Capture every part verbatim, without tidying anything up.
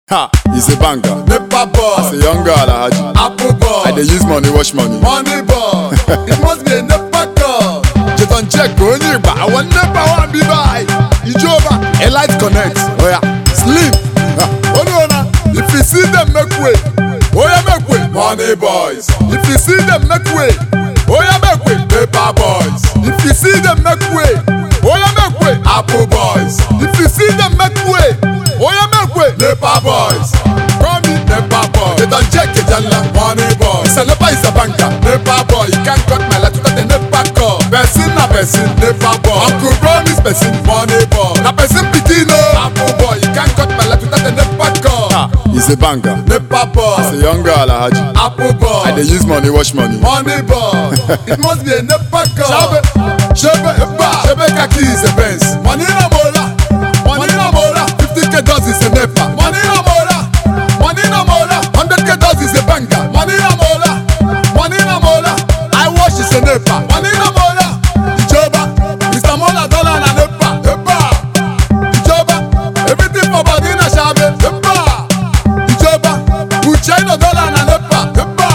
Ha, he's a banker. Nepa boy. As a young girl, I had you. Apple boy. I dey use money, wash money. Money boy. It must be a Nepa girl. You don't check, go near, but I want Nepa one be by. Ijoba, a light connect. Oh yeah, slim. Oh no, no. If you see them, make way. Oh yeah, make way. Money boys. If you see them, make way. Oh yeah, make way. Nepa boys. If you see them, make way. Oh yeah, make way. Apple boys. If you see them, make way. Oh yeah, make way. Nepa boys. Call me Nepa boy. They don't check it, Jalla. Money boy. It's a Nepa, it's a banker. Nepa boy. You can't cut my life without a Nepa call. Person na person. Nepa boy. Uncle promise person. Money boy. Na person pitino. Apple boy. You can't cut my life without a Nepa call. Ha, he's a banker. Nepa boy. As a young girl, I had you. Apple boy. I dey use money, wash money. Money boy. It must be a Nepa call. Shebe, shebe, eba. Shebe kaki is a Benz. Money na mola. Money na mola. fifty K dollars is a Nepa. Money na mola. Money na mola. one hundred K dollars is a banker. Money na mola. Money na mola. I wash is a Nepa. Money na mola. Ijoba. Mister Mola dollar na Nepa. Nepa. Ijoba. Everything for body na shabe. Nepa. Ijoba. Ucheno dollar na Nepa. Nepa.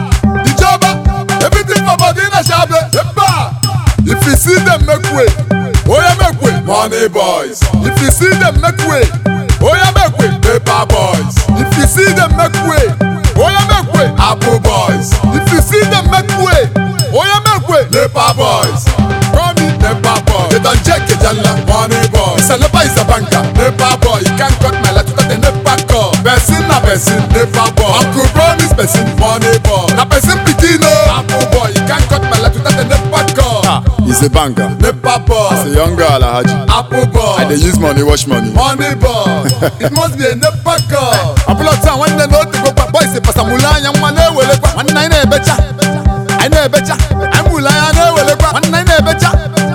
Ijoba. Everything for body na shabe. Nepa. If you see them, make way. Oh yeah, make way. Money boys. If you see them, make way. Oh yeah, make way. Nepa boys. If you see them, make way. Oh yeah, make way. Apple boys. If you see them, make way. Oh yeah, make way. Nepa boys. Call me Nepa boy. They don't check it, Jalla. Money boy. It's a Nepa, it's a banker. Nepa boy. You can't cut my life without a Nepa call. Person na person. Nepa boy. Uncle promise person. Money boy. Na person pitino. Apple boy. You can't cut my life without a Nepa call. Ha, he's a banker. Nepa boy. As a young girl, I had you. Apple boy. I dey use money, wash money. Money boy. It must be a Nepa call. I pull out time when they know to go back. Boys, if I'm Mulan, young man, they will look back. One nine a better. I know better. I'm Mulan, they will look back. One nine a better.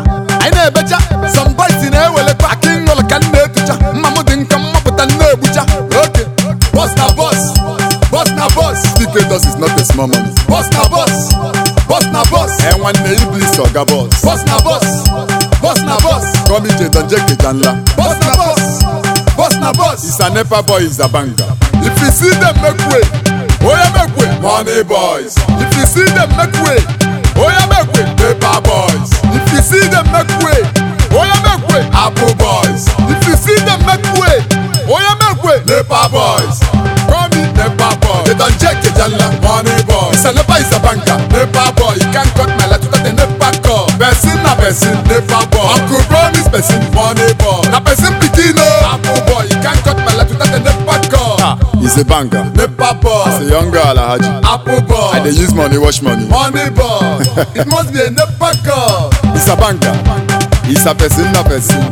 I know better. Some boys in a will look back. King will can do it. Mamma didn't come up with a no butcher. Okay. Boss na boss. Boss na boss. fifty K dollars is not a small money. Boss na boss. Boss na boss. And one day you please talk about. Boss na boss. Boss na boss. Come in, don't check it, Janla. Boss na boss. Boss na boss. He's a Nepa boy, he's a banker. If you see them, make way. Oh yeah, make way. Money boys. If you see them, make way. Oh yeah, make way. Nepa boys. If you see them, make way. Oh yeah, make way. Apple boys. If you see them, make way. Oh yeah, make way. Nepa boys. Call me Nepa boy. They don't check it, Jalla. Money boy. It's a Nepa, it's a banker. Nepa boy. You can't cut my life without a Nepa call. Person na person. Nepa boy. Uncle promise person. Money boy. Na person pitino. Apple boy. You can't cut my life without a Nepa call. Ha, he's a banker. Nepa boy. As a young girl, I had you. Apple boy. I dey use money, wash money. Money boy. It must be a Nepa call. He's a banker. He's a person, na person.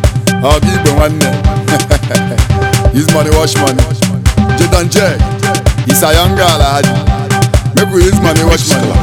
Oh, give one name. Use money, wash money. You don't check. He's a young girl, I had you. Make we use money, wash money.